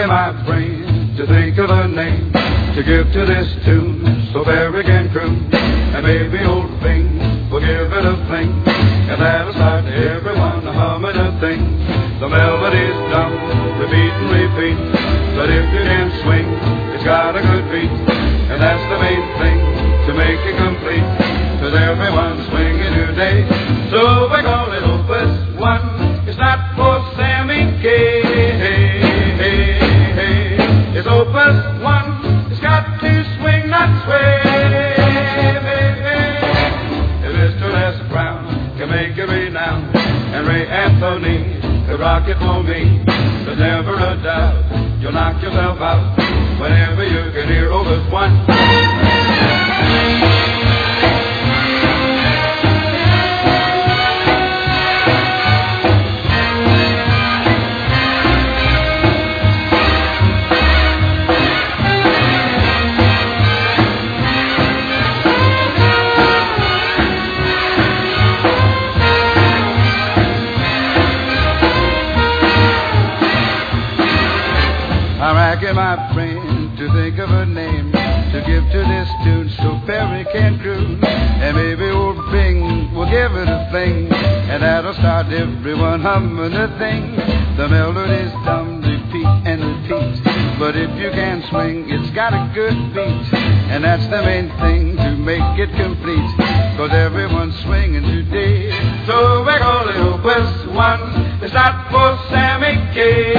racking my brain to think of a name to give to this tune so Barry can croon. And maybe old Bing will give it a fling, and that'll start everyone humming a thing. The melody's dumb, repeat and repeat, but if you can swing, it's got a good beat, and that's the main thing to make it complete. 'Cause everyone's swinging today, so we call it Opus 1. It's not for Sammy Kaye. It's Opus 1. It's got to swing, not sway. If Mr. Les Brown can make it renowned, and Ray Anthony can rock it for me, there's never a doubt you'll knock yourself out whenever you can hear Opus 1. I'm racking my brain to think of a name to give to this tune so Barry can croon. And maybe old Bing will give it a fling, and that'll start everyone humming a thing. The melody's dumb, repeat and repeat, but if you can swing, it's got a good beat, and that's the main thing to make it complete. 'Cause everyone's swinging today, so we call it Opus 1. It's not for Sammy Kaye.